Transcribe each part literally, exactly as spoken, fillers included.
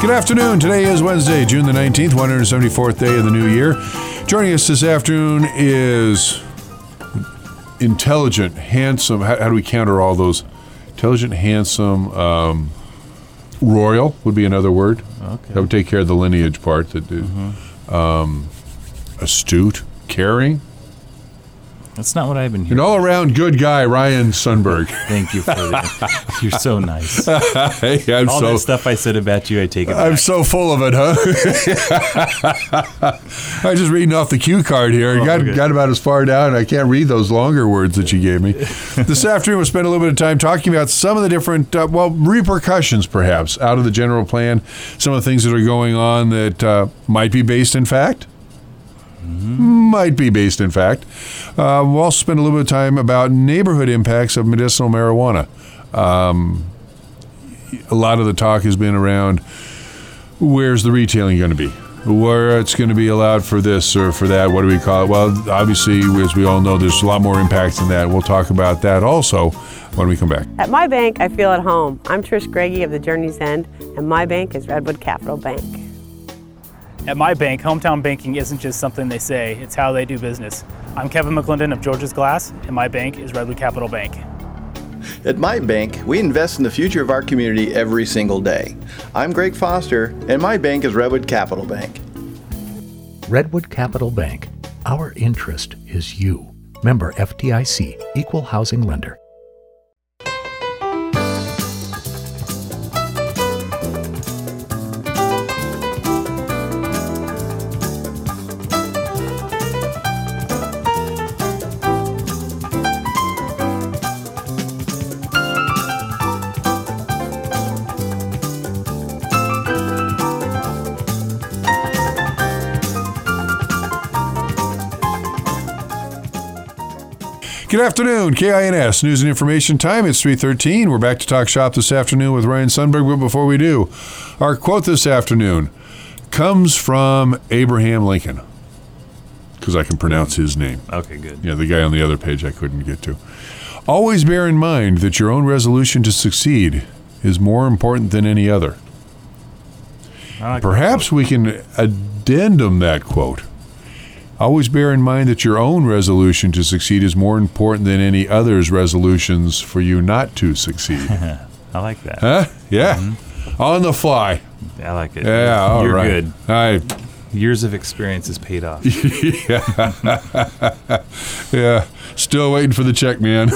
Good afternoon. Today is Wednesday, June the nineteenth, one hundred seventy-fourth day of the new year. Joining us this afternoon is intelligent, handsome. How, how do we counter all those? Intelligent, handsome, um, royal would be another word. Okay. That would take care of the lineage part. That mm-hmm. um, astute, caring. That's not what I've been hearing. An all-around good guy, Ryan Sundberg. Thank you for that. You're so nice. Hey, I'm all so, that stuff I said about you, I take it back. I'm so full of it, huh? I was just reading off the cue card here. Oh, got, okay. got about as far down. I can't read those longer words that you gave me. This afternoon, we'll spend a little bit of time talking about some of the different, uh, well, repercussions, perhaps, out of the general plan. Some of the things that are going on that uh, might be based in fact. Mm-hmm. Might be based in fact. Uh, we'll also spend a little bit of time about neighborhood impacts of medicinal marijuana. Um, a lot of the talk has been around where's the retailing going to be? Where it's going to be allowed for this or for that? What do we call it? Well, obviously, as we all know, there's a lot more impacts than that. We'll talk about that also when we come back. At my bank, I feel at home. I'm Trish Greggy of the Journey's End, and my bank is Redwood Capital Bank. At my bank, hometown banking isn't just something they say, it's how they do business. I'm Kevin McClendon of George's Glass, and my bank is Redwood Capital Bank. At my bank, we invest in the future of our community every single day. I'm Greg Foster, and my bank is Redwood Capital Bank. Redwood Capital Bank. Our interest is you. Member F D I C, Equal Housing Lender. Good afternoon, K I N S News and Information Time. It's three thirteen. We're back to talk shop this afternoon with Ryan Sundberg. But before we do, our quote this afternoon comes from Abraham Lincoln, because I can pronounce his name. Okay, good. Yeah, the guy on the other page I couldn't get to. Always bear in mind that your own resolution to succeed is more important than any other. Like Perhaps we can addendum that quote. Always bear in mind that your own resolution to succeed is more important than any other's resolutions for you not to succeed. I like that. Huh? Yeah. Mm-hmm. On the fly. I like it. Yeah, all You're right. good. I, Years of experience has paid off. yeah. Yeah. Still waiting for the check, man.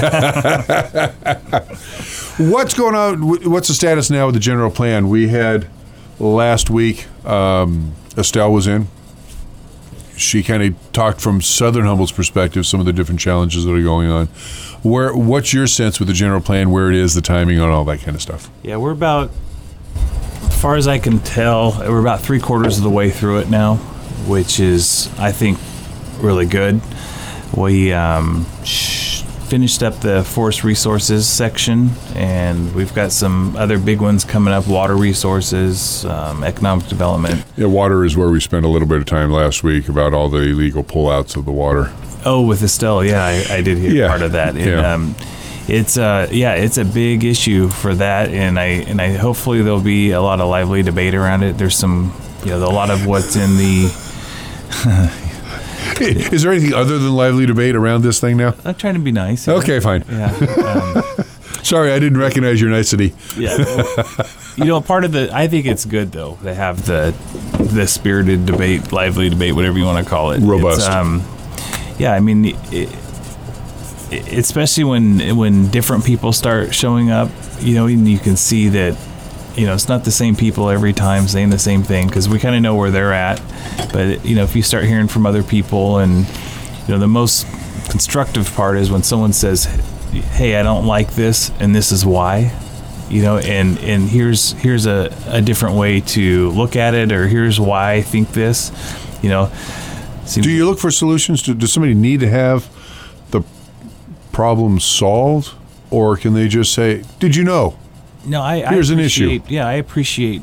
What's going on? What's the status now with the general plan? We had last week, um, Estelle was in. She kind of talked from Southern Humble's perspective, some of the different challenges that are going on. Where, what's your sense with the general plan, where it is, the timing on all that kind of stuff? Yeah, we're about, as far as I can tell, we're about three quarters of the way through it now, which is, I think, really good. We um, sh- finished up the forest resources section, and we've got some other big ones coming up, water resources, um, economic development. Yeah, water is where we spent a little bit of time last week about all the illegal pullouts of the water. Oh, with Estelle, yeah, I, I did hear Yeah. part of that. And, Yeah. um, it's uh, yeah, it's a big issue for that, and I and I hopefully there'll be a lot of lively debate around it. There's some, you know, a lot of what's in the. Is there anything other than lively debate around this thing now? I'm trying to be nice. Yeah. Okay, fine. Yeah. Um, Sorry, I didn't recognize your nicety. yeah. Well, you know, part of the, I think it's good though to have the the spirited debate, lively debate, whatever you want to call it. Robust. It's, um, yeah, I mean, it, it, especially when when different people start showing up, you know, and you can see that, you know, it's not the same people every time saying the same thing, because we kind of know where they're at. But, you know, if you start hearing from other people, and, you know, the most constructive part is when someone says, hey, I don't like this, and this is why, you know, and, and here's here's a, a different way to look at it, or here's why I think this, you know. Seems Do you look for solutions? To, does somebody need to have the problem solved, or can they just say, did you know? No, I, Here's I an issue. appreciate- Yeah, I appreciate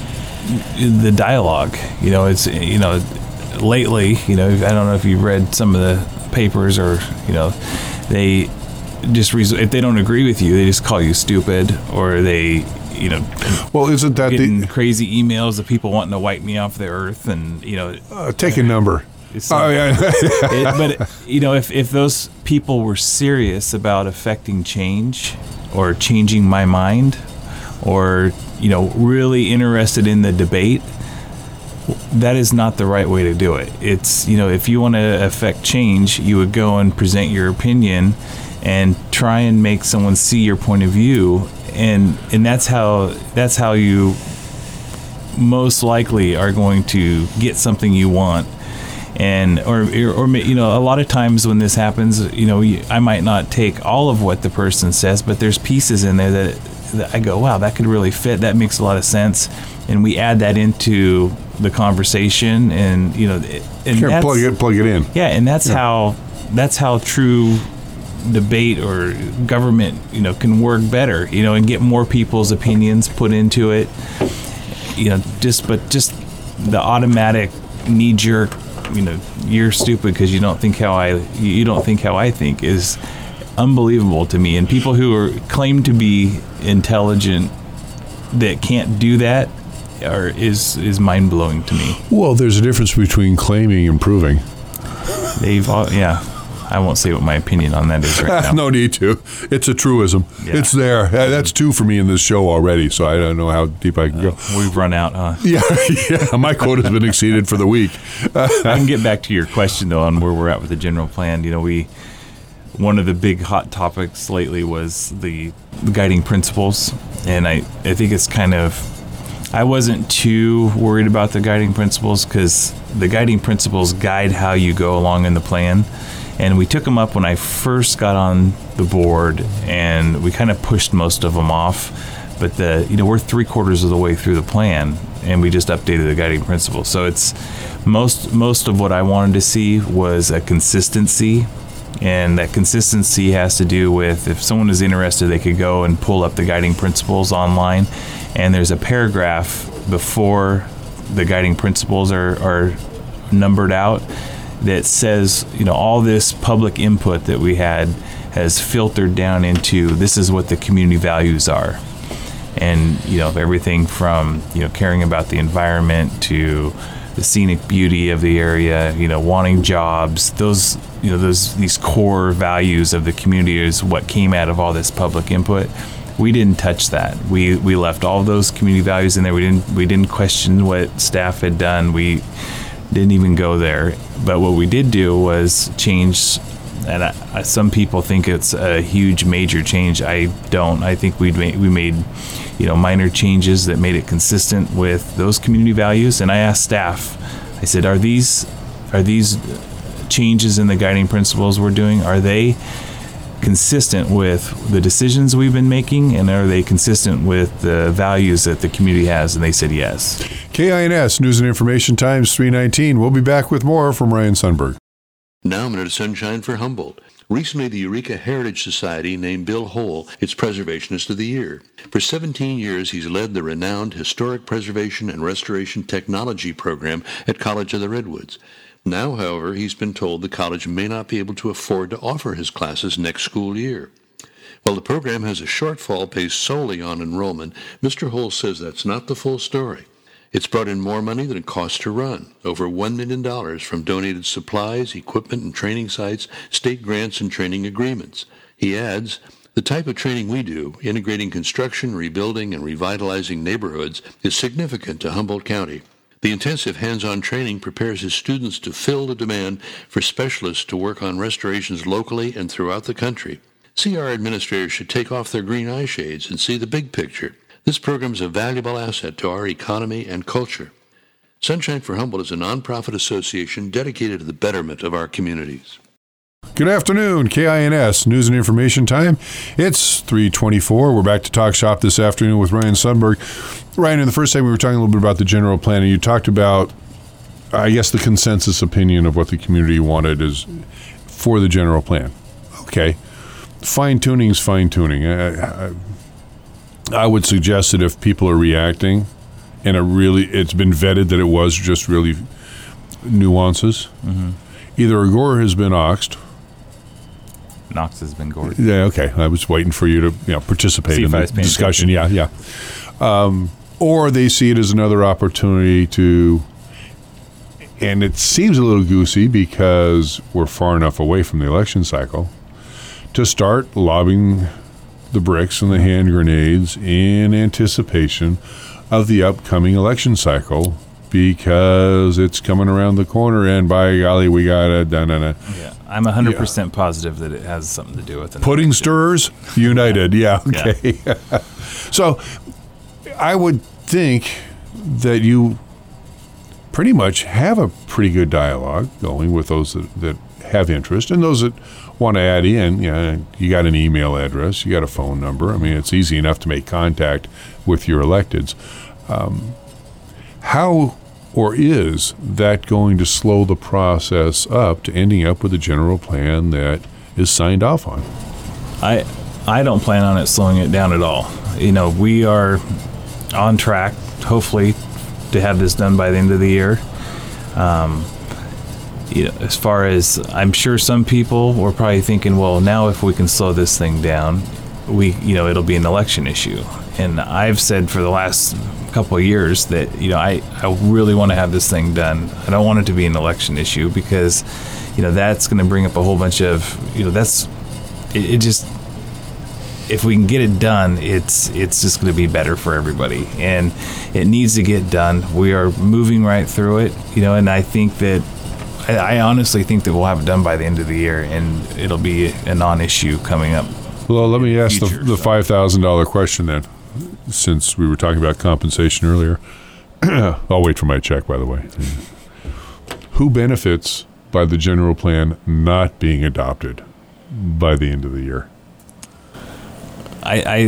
the dialogue. You know, it's, you know, lately, you know, I don't know if you've read some of the papers, or, you know, they just, res- if they don't agree with you, they just call you stupid, or they, you know, well, isn't that getting the crazy emails of people wanting to wipe me off the earth, and you know, uh, take a number. So, oh, yeah. it, but you know, if if those people were serious about affecting change or changing my mind, or you know, really interested in the debate, that is not the right way to do it. It's, you know, if you want to affect change, you would go and present your opinion and try and make someone see your point of view, and and that's how that's how you most likely are going to get something you want. And or or you know, a lot of times when this happens, you know, I might not take all of what the person says, but there's pieces in there that, that I go, wow, that could really fit. That makes a lot of sense, and we add that into the conversation, and you know, and Here, that's, plug it plug it in. Yeah, and that's yeah. how that's how true debate or government, you know, can work better, you know, and get more people's opinions put into it. You know, just but just the automatic knee jerk, you know, you're stupid because you don't think how I you don't think how I think is unbelievable to me. And people who are claim to be intelligent that can't do that are is is mind blowing to me. Well, there's a difference between claiming and proving. They've all, yeah. I won't say what my opinion on that is right now. No need to. It's a truism. Yeah. It's there. That's two for me in this show already, so I don't know how deep I can uh, go. We've run out, huh? Yeah, yeah. My quota has been exceeded for the week. I can get back to your question, though, on where we're at with the general plan. You know, we one of the big hot topics lately was the, the guiding principles, and I, I think it's kind of, I wasn't too worried about the guiding principles because the guiding principles guide how you go along in the plan. And we took them up when I first got on the board, and we kind of pushed most of them off. But the you know we're three quarters of the way through the plan, and we just updated the guiding principles. So it's most most of what I wanted to see was a consistency, and that consistency has to do with if someone is interested, they could go and pull up the guiding principles online, and there's a paragraph before the guiding principles are, are numbered out that says, you know, all this public input that we had has filtered down into this is what the community values are. And, you know, everything from, you know, caring about the environment to the scenic beauty of the area, you know, wanting jobs, those, you know, those, these core values of the community is what came out of all this public input. We didn't touch that. We, we left all those community values in there. We didn't, we didn't question what staff had done. We didn't even go there. But what we did do was change, and I, I, some people think it's a huge, major change. I don't. I think we made, we made, you know, minor changes that made it consistent with those community values. And I asked staff, I said, "Are these, are these changes in the guiding principles we're doing? Are they consistent with the decisions we've been making, and are they consistent with the values that the community has?" And they said yes. K I N S News and Information Times three nineteen. We'll be back with more from Ryan Sundberg. Now a minute of sunshine for Humboldt. Recently, the Eureka Heritage Society named Bill Hole its Preservationist of the Year. For seventeen years, he's led the renowned Historic Preservation and Restoration Technology program at College of the Redwoods. Now, however, he's been told the college may not be able to afford to offer his classes next school year. While the program has a shortfall based solely on enrollment, Mister Hole says that's not the full story. It's brought in more money than it costs to run, over one million dollars from donated supplies, equipment and training sites, state grants and training agreements. He adds, the type of training we do, integrating construction, rebuilding, and revitalizing neighborhoods, is significant to Humboldt County. The intensive hands-on training prepares his students to fill the demand for specialists to work on restorations locally and throughout the country. C R administrators should take off their green eye shades and see the big picture. This program is a valuable asset to our economy and culture. Sunshine for Humboldt is a nonprofit association dedicated to the betterment of our communities. Good afternoon, K I N S News and Information Time. It's three twenty-four. We're back to Talk Shop this afternoon with Ryan Sundberg. Ryan, in the first time we were talking a little bit about the general plan, and you talked about, I guess, the consensus opinion of what the community wanted is for the general plan. Okay. Fine-tuning is fine-tuning. I, I, I would suggest that if people are reacting and it really, it's been vetted that it was just really nuances, mm-hmm. either a gore has been oxed Knox has been gored. Yeah, okay. I was waiting for you to you know participate See in if I the was paying discussion. Yeah, yeah. Um, or they see it as another opportunity to, and it seems a little goosey because we're far enough away from the election cycle, to start lobbing the bricks and the hand grenades in anticipation of the upcoming election cycle, because it's coming around the corner, and by golly, we got a done and Yeah, I'm one hundred percent yeah. positive that it has something to do with it. Pudding stirrers united. Yeah, okay. Yeah. So I would think that you pretty much have a pretty good dialogue going with those that, that have interest, and those that want to add in. You know, you got an email address, you got a phone number. I mean, it's easy enough to make contact with your electeds. Um, how or is that going to slow the process up to ending up with a general plan that is signed off on? I I don't plan on it slowing it down at all. You know, we are on track, hopefully, to have this done by the end of the year. Um, you know, as far as, I'm sure some people were probably thinking, well, now if we can slow this thing down, we, you know, it'll be an election issue. And I've said for the last couple of years that, you know, I, I really want to have this thing done. I don't want it to be an election issue because, you know, that's going to bring up a whole bunch of, you know, that's, it, it just, if we can get it done, it's it's just going to be better for everybody. And it needs to get done. We are moving right through it, you know, and I think that, I, I honestly think that we'll have it done by the end of the year, and it'll be a non-issue coming up. Well, let me ask future, the, the so. five thousand dollars question then, since we were talking about compensation earlier. I'll wait for my check, by the way. Who benefits by the general plan not being adopted by the end of the year? I, I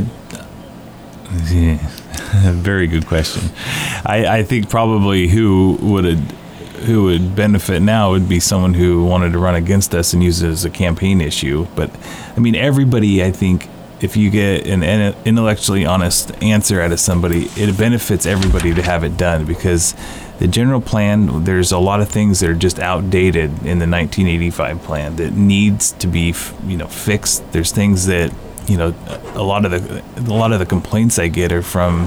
yeah, very good question. I, I think probably who would who would benefit now would be someone who wanted to run against us and use it as a campaign issue. But I mean, everybody, I think, if you get an intellectually honest answer out of somebody, it benefits everybody to have it done, because the general plan, there's a lot of things that are just outdated in the nineteen eighty-five plan that needs to be, you know, fixed. There's things that, you know, a lot of the a lot of the complaints I get are from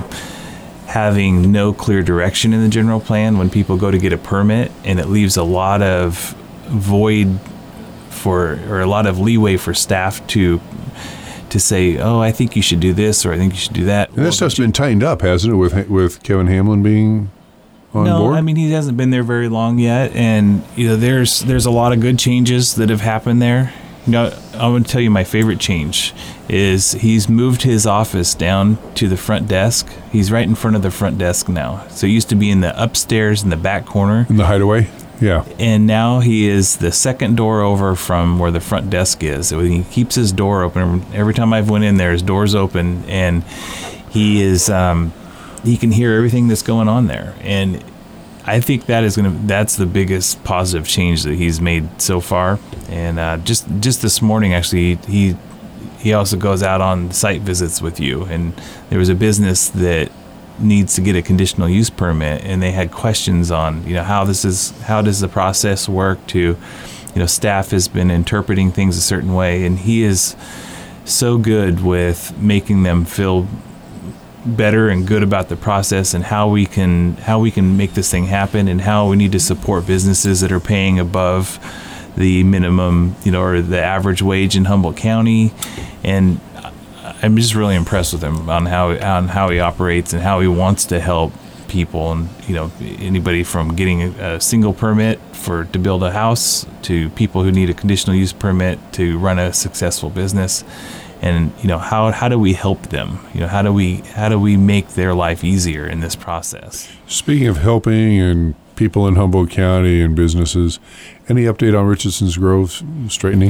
having no clear direction in the general plan when people go to get a permit, and it leaves a lot of void for, or a lot of leeway for staff to to say, oh, I think you should do this, or I think you should do that. And this stuff's been tightened up, hasn't it, with with Kevin Hamlin being on no, board? No, I mean, he hasn't been there very long yet, and you know, there's there's a lot of good changes that have happened there. You know, I'm going to tell you my favorite change is he's moved his office down to the front desk. He's right in front of the front desk now. So it used to be in the upstairs in the back corner. In the hideaway? Yeah. And now he is the second door over from where the front desk is. So he keeps his door open. Every time I've went in there, his door's open, and he is um, he can hear everything that's going on there. And I think that is gonna that's the biggest positive change that he's made so far. And uh, just just this morning, actually, he he also goes out on site visits with you. And there was a business that needs to get a conditional use permit, and they had questions on, you know, how this is how does the process work. To, you know, staff has been interpreting things a certain way, and he is so good with making them feel better and good about the process, and how we can how we can make this thing happen, and how we need to support businesses that are paying above the minimum, you know, or the average wage in Humboldt County. And I'm just really impressed with him on how on how he operates and how he wants to help people, and, you know, anybody from getting a, a single permit for to build a house to people who need a conditional use permit to run a successful business. And, you know, how how do we help them? You know, how do we how do we make their life easier in this process? Speaking of helping and people in Humboldt County and businesses, any update on Richardson's Grove straightening?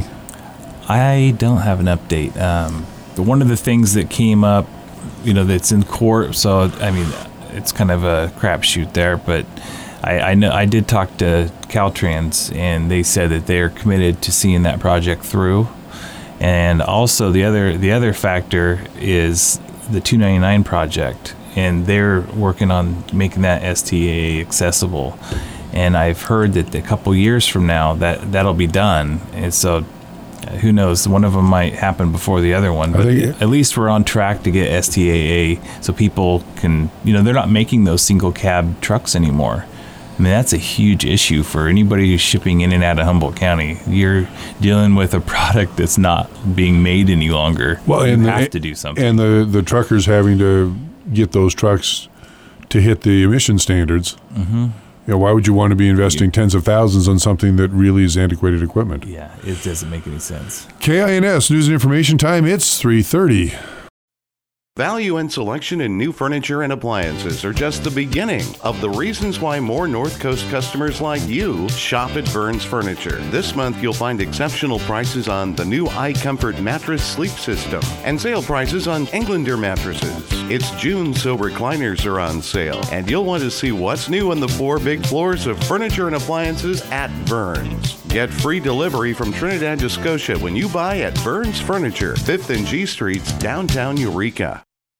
I don't have an update. Um, one of the things that came up, you know, that's in court, so, I mean, it's kind of a crapshoot there, but I, I know I did talk to Caltrans, and they said that they're committed to seeing that project through. And also the other the other factor is the two ninety-nine project, and they're working on making that S T A accessible. And I've heard that a couple years from now that that'll be done. And so Uh, who knows? One of them might happen before the other one. But think, at least we're on track to get S T A A so people can, you know, they're not making those single cab trucks anymore. I mean, that's a huge issue for anybody who's shipping in and out of Humboldt County. You're dealing with a product that's not being made any longer. Well, you and have the, to do something. And the, the truckers having to get those trucks to hit the emission standards. Mm-hmm. You know, why would you want to be investing tens of thousands on something that really is antiquated equipment? Yeah, it doesn't make any sense. K I N S News and Information Time. It's three thirty. Value and selection in new furniture and appliances are just the beginning of the reasons why more North Coast customers like you shop at Burns Furniture. This month, you'll find exceptional prices on the new iComfort mattress sleep system and sale prices on Englander mattresses. It's June, so recliners are on sale, and you'll want to see what's new on the four big floors of furniture and appliances at Burns. Get free delivery from Trinidad to Scotia when you buy at Burns Furniture, fifth and G Streets, downtown Eureka.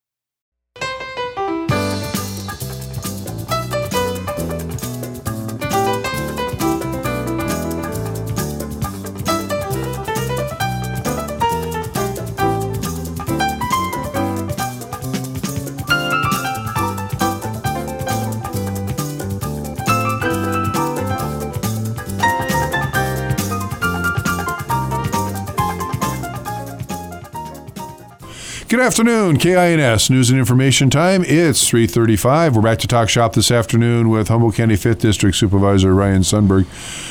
Good afternoon, K I N S News and Information Time. It's three thirty-five. We're back to Talk Shop this afternoon with Humboldt County fifth District Supervisor Ryan Sundberg.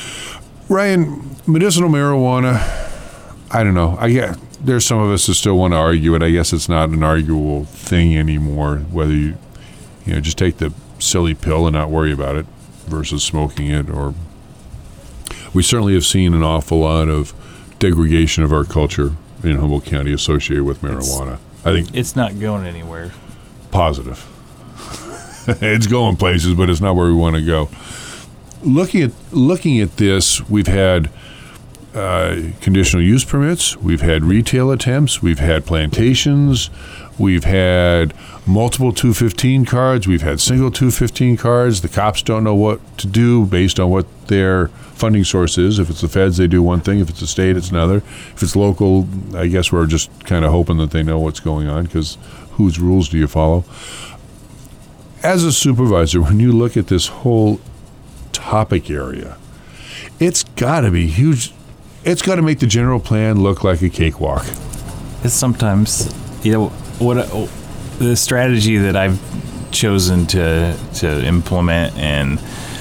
Ryan, medicinal marijuana, I don't know. I get there's some of us that still want to argue it. I guess it's not an arguable thing anymore, whether you, you know, just take the silly pill and not worry about it versus smoking it. Or we certainly have seen an awful lot of degradation of our culture in Humboldt County associated with marijuana. It's, I think it's not going anywhere. Positive. It's going places, but it's not where we want to go. Looking at looking at this, we've had uh, conditional use permits, we've had retail attempts, we've had plantations, we've had multiple two fifteen cards, we've had single two fifteen cards. The cops don't know what to do based on what their funding source is. If it's the feds, they do one thing. If it's the state, it's another. If it's local, I guess we're just kind of hoping that they know what's going on, because whose rules do you follow? As a supervisor, when you look at this whole topic area, it's got to be huge. It's got to make the general plan look like a cakewalk. It's sometimes, you know, what uh, the strategy that I've chosen to to implement, and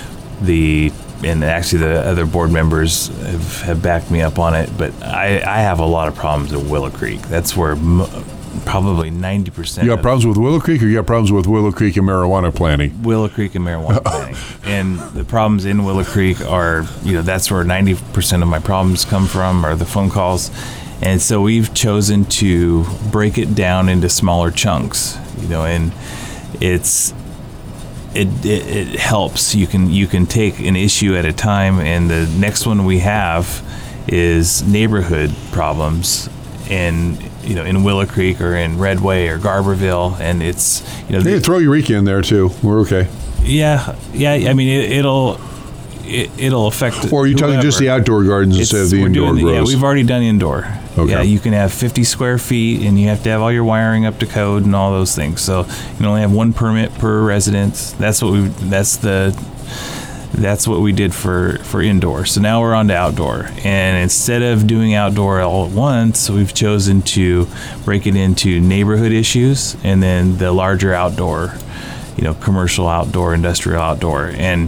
the and actually the other board members have, have backed me up on it, but I, I have a lot of problems in Willow Creek. That's where m- probably ninety percent. You got problems with Willow Creek, or you got problems with Willow Creek and marijuana planting? Willow Creek and marijuana planting. And the problems in Willow Creek are, you know, that's where ninety percent of my problems come from, are the phone calls. And so we've chosen to break it down into smaller chunks, you know, and it's, It, it it helps. You can you can take an issue at a time, and the next one we have is neighborhood problems, in you know in Willow Creek or in Redway or Garberville, and it's you know hey, throw Eureka in there too. We're okay. Yeah, yeah. I mean it, it'll it, it'll affect. Or are you talking just the outdoor gardens It's, instead of the indoor doing, grows? Yeah, we've already done indoor. Okay. Yeah, you can have fifty square feet, and you have to have all your wiring up to code and all those things. So you can only have one permit per residence. That's what we. That's the. That's what we did for for indoor. So now we're on to outdoor, and instead of doing outdoor all at once, we've chosen to break it into neighborhood issues, and then the larger outdoor, you know, commercial outdoor, industrial outdoor, and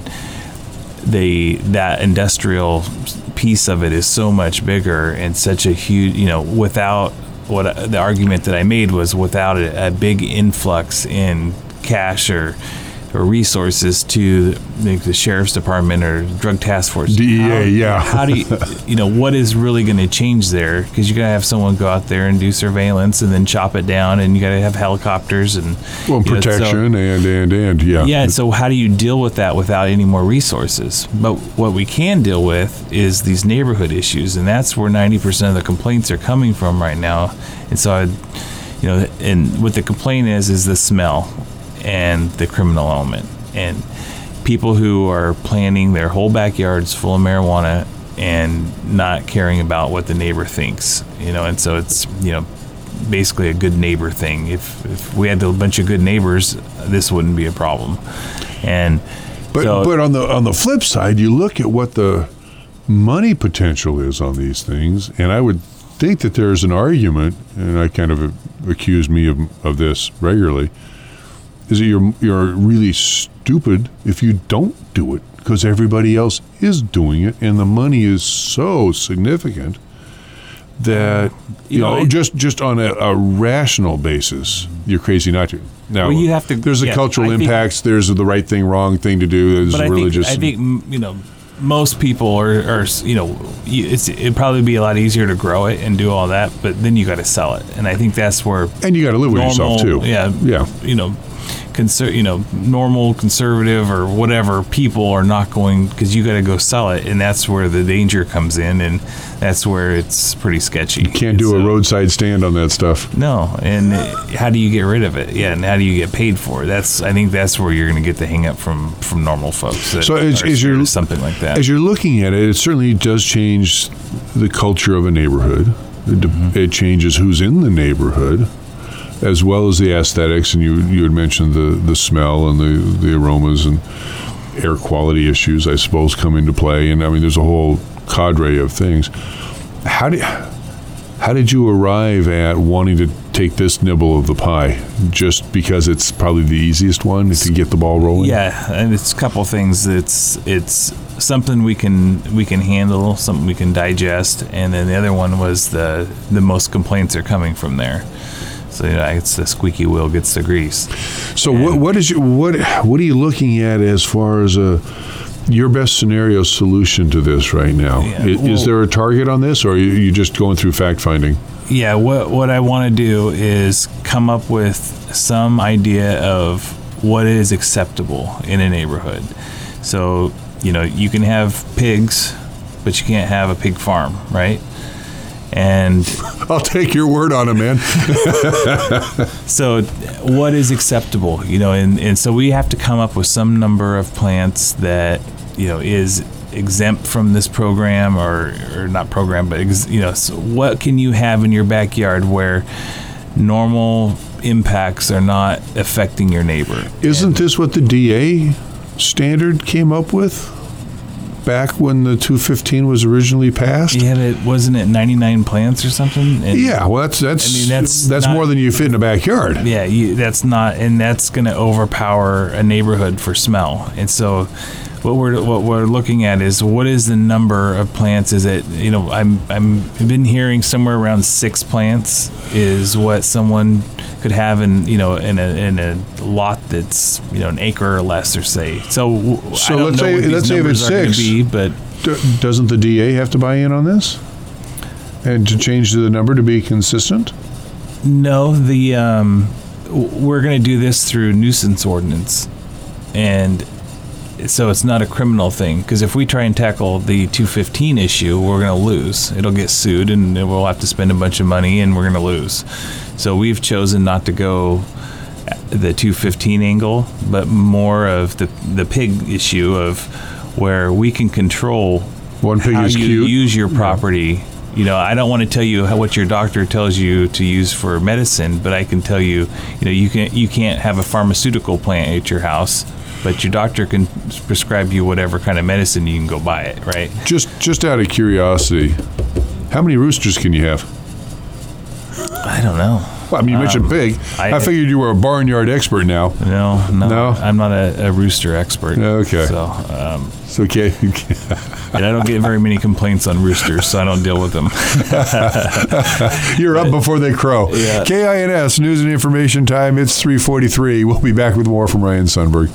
they that industrial piece of it is so much bigger and such a huge, you know, without what the argument that I made was without a, a big influx in cash or or resources to the, the sheriff's department or drug task force. D E A, how, yeah. How do you, you know, what is really going to change there? Because you got to have someone go out there and do surveillance and then chop it down, and you got to have helicopters and well, you know, protection so, and and and yeah. Yeah. So how do you deal with that without any more resources? But what we can deal with is these neighborhood issues, and that's where ninety percent of the complaints are coming from right now. And so, I, you know, and what the complaint is is the smell and the criminal element, and people who are planting their whole backyards full of marijuana and not caring about what the neighbor thinks, you know, and so it's, you know, basically a good neighbor thing. If, if we had a bunch of good neighbors, this wouldn't be a problem. And but so, but on the on the flip side, you look at what the money potential is on these things, and I would think that there's an argument, and I kind of accuse me of of this regularly, is that you're you're really stupid if you don't do it because everybody else is doing it, and the money is so significant that you, you know, know it, just just on a, a rational basis, you're crazy not to. Now, well, you have to, there's the yeah, cultural I impacts. Think, there's the right thing, wrong thing to do. There's but I religious. Think, I think you know most people are, are you know it's it'd probably be a lot easier to grow it and do all that, but then you got to sell it, and I think that's where and you got to live with normal, yourself too. Yeah, yeah. You know. Conser- you know, normal conservative or whatever people are not going, because you got to go sell it, and that's where the danger comes in, and that's where it's pretty sketchy. You can't do so, a roadside stand on that stuff. No, and how do you get rid of it? Yeah, and how do you get paid for it? That's I think that's where you're going to get the hang up from from normal folks. That so as, as you're something like that, as you're looking at it, it certainly does change the culture of a neighborhood. It, mm-hmm. it changes who's in the neighborhood, as well as the aesthetics, and you you had mentioned the, the smell and the, the aromas and air quality issues, I suppose, come into play. And I mean, there's a whole cadre of things. How did how did you arrive at wanting to take this nibble of the pie? Just because it's probably the easiest one to get the ball rolling? Yeah, and it's a couple things. It's it's something we can we can handle, something we can digest, and then the other one was the the most complaints are coming from there. So you know, it's the squeaky wheel gets the grease. So and what what is your, what what are you looking at as far as a your best scenario solution to this right now? Yeah, is, well, is there a target on this, or are you, you just going through fact finding? Yeah, what what I want to do is come up with some idea of what is acceptable in a neighborhood. So you know, you can have pigs, but you can't have a pig farm, right? And I'll take your word on it, man. So what is acceptable, you know, and, and so we have to come up with some number of plants that, you know, is exempt from this program or, or not program, but, ex, you know, so what can you have in your backyard where normal impacts are not affecting your neighbor? Isn't and, this what the D A standard came up with? Back when the two fifteen was originally passed? Yeah, it wasn't it ninety-nine plants or something? And yeah, well, that's that's I mean, that's, that's not, more than you fit in a backyard. Yeah, you, that's not, and that's going to overpower a neighborhood for smell. And so, what we're what we're looking at is what is the number of plants? Is it, you know, I'm I'm I've been hearing somewhere around six plants is what someone could have in, you know, in a in a lot that's, you know, an acre or less, or say. So, so I don't let's know say what these let's say if it's six, be, but d- doesn't the D A have to buy in on this and to change the number to be consistent? No, the um, we're going to do this through nuisance ordinance, and so it's not a criminal thing, because if we try and tackle the two fifteen issue, we're going to lose. It'll get sued, and we'll have to spend a bunch of money, and we're going to lose. So we've chosen not to go the two fifteen angle, but more of the the pig issue of where we can control one pig how is you cute. Use your property. You know, I don't want to tell you how, what your doctor tells you to use for medicine, but I can tell you, you know, you can you can't have a pharmaceutical plant at your house, but your doctor can prescribe you whatever kind of medicine. You can go buy it, right? Just just out of curiosity, how many roosters can you have? I don't know. Well, I mean, you mentioned um, pig. I, I figured you were a barnyard expert now. No, no, no? I'm not a, a rooster expert. Okay. So, um, it's okay. And I don't get very many complaints on roosters, so I don't deal with them. You're up before they crow. Yeah. K I N S, News and Information Time. It's three forty-three. We'll be back with more from Ryan Sundberg.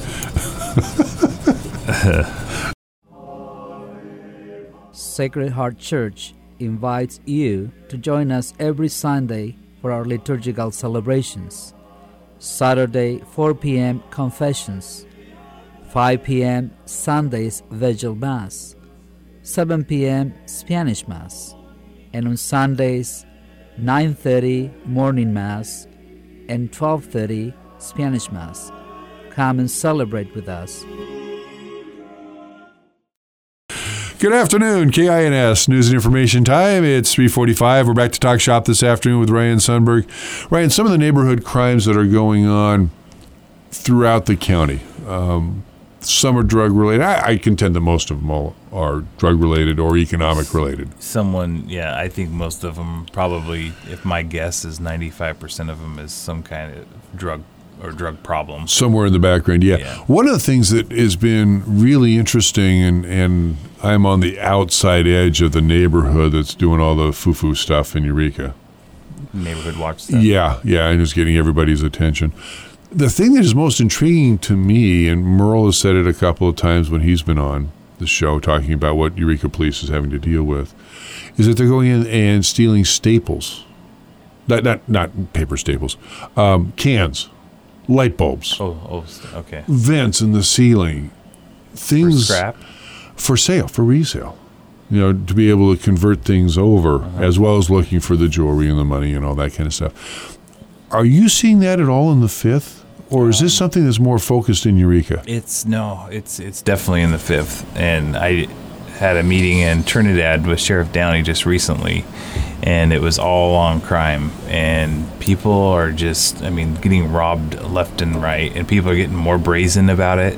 Sacred Heart Church invites you to join us every Sunday for our liturgical celebrations. Saturday, four p.m. Confessions, five p.m. Sundays Vigil Mass, seven p.m. Spanish Mass, and on Sundays, nine thirty Morning Mass and twelve thirty Spanish Mass. Come and celebrate with us. Good afternoon, K I N S News and Information Time. It's three forty-five. We're back to Talk Shop this afternoon with Ryan Sundberg. Ryan, some of the neighborhood crimes that are going on throughout the county, um, some are drug-related. I, I contend that most of them all are drug-related or economic-related. Someone, yeah, I think most of them probably, if my guess is ninety-five percent of them is some kind of drug or drug problem. Somewhere in the background, yeah. yeah. One of the things that has been really interesting, and, and I'm on the outside edge of the neighborhood that's doing all the foo-foo stuff in Eureka. Neighborhood watch stuff. Yeah, yeah, and it's getting everybody's attention. The thing that is most intriguing to me, and Merle has said it a couple of times when he's been on the show talking about what Eureka Police is having to deal with, is that they're going in and stealing staples. Not not, not paper staples. Um, cans. Light bulbs. Oh, oh, okay. Vents in the ceiling. Things. For scrap? For sale, for resale. You know, to be able to convert things over, uh-huh. as well as looking for the jewelry and the money and all that kind of stuff. Are you seeing that at all in the Fifth? Or is this something that's more focused in Eureka? It's, no, it's it's definitely in the Fifth. And I had a meeting in Trinidad with Sheriff Downey just recently, and it was all on crime, and people are just, I mean, getting robbed left and right, and people are getting more brazen about it.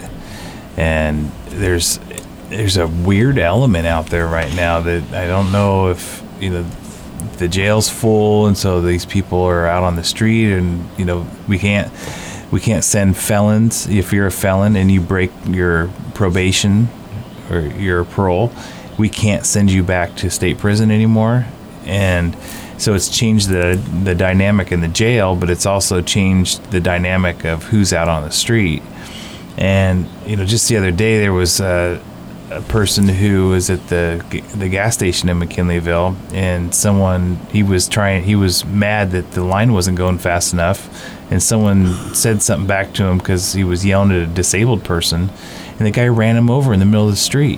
And there's there's a weird element out there right now that I don't know if, you know, the jail's full, and so these people are out on the street, and, you know, we can't we can't send felons. If you're a felon and you break your probation or your parole, we can't send you back to state prison anymore. And so it's changed the the dynamic in the jail, but it's also changed the dynamic of who's out on the street. And, you know, just the other day there was a, a person who was at the the gas station in McKinleyville, and someone, he was trying, he was mad that the line wasn't going fast enough, and someone said something back to him because he was yelling at a disabled person, and the guy ran him over in the middle of the street.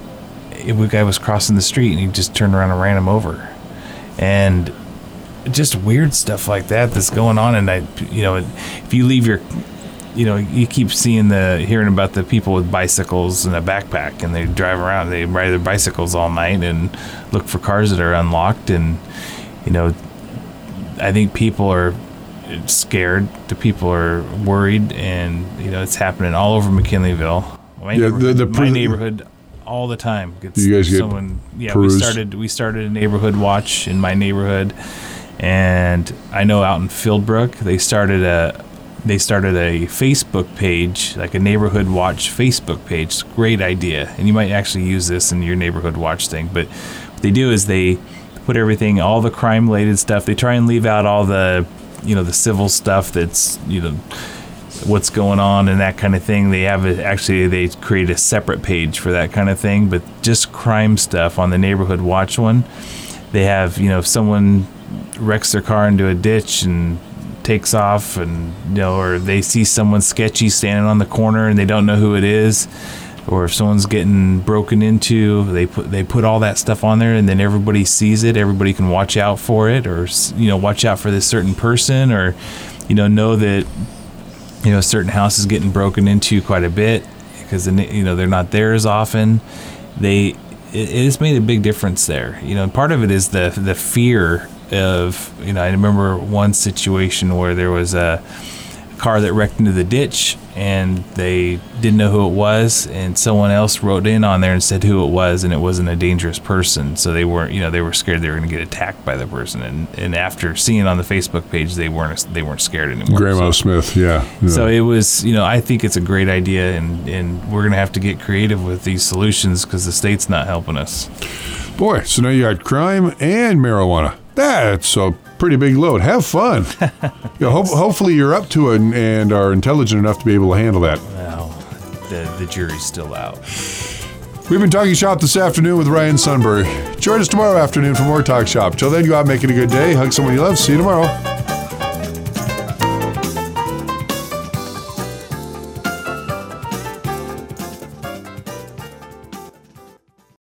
The guy was crossing the street, and he just turned around and ran him over. And just weird stuff like that that's going on. And I, you know, if you leave your, you know, you keep seeing the, hearing about the people with bicycles and a backpack, and they drive around, they ride their bicycles all night and look for cars that are unlocked. And, you know, I think people are scared, the people are worried, and, you know, it's happening all over McKinleyville. My, yeah, neighborhood, the, the, my neighborhood all the time gets you guys someone get yeah perused. we started we started a neighborhood watch in my neighborhood, and I know out in Fieldbrook they started a they started a Facebook page, like a neighborhood watch Facebook page. It's a great idea, and you might actually use this in your neighborhood watch thing. But what they do is they put everything, all the crime related stuff, they try and leave out all the, you know, the civil stuff that's, you know, what's going on and that kind of thing. They have it, actually they create a separate page for that kind of thing, but just crime stuff on the neighborhood watch one. They have, you know, if someone wrecks their car into a ditch and takes off, and, you know, or they see someone sketchy standing on the corner and they don't know who it is, or if someone's getting broken into, they put they put all that stuff on there, and then everybody sees it, everybody can watch out for it, or, you know, watch out for this certain person, or, you know, know that, you know, a certain house is getting broken into quite a bit because, you know, they're not there as often. They, it, it has made a big difference there. You know, and part of it is the the fear of, you know, I remember one situation where there was a car that wrecked into the ditch, and they didn't know who it was, and someone else wrote in on there and said who it was, and it wasn't a dangerous person. So they weren't, you know, they were scared they were going to get attacked by the person, and, and after seeing it on the Facebook page, they weren't they weren't scared anymore. Grandma so, Smith, yeah, yeah. So it was, you know, I think it's a great idea, and, and we're going to have to get creative with these solutions because the state's not helping us. Boy, so now you got crime and marijuana. That's a pretty big load. Have fun. You know, ho- hopefully you're up to it and, and are intelligent enough to be able to handle that. Well, the, the jury's still out. We've been Talking Shop this afternoon with Ryan Sundberg. Join us tomorrow afternoon for more Talk Shop. Till then, go out and make it a good day. Hug someone you love. See you tomorrow.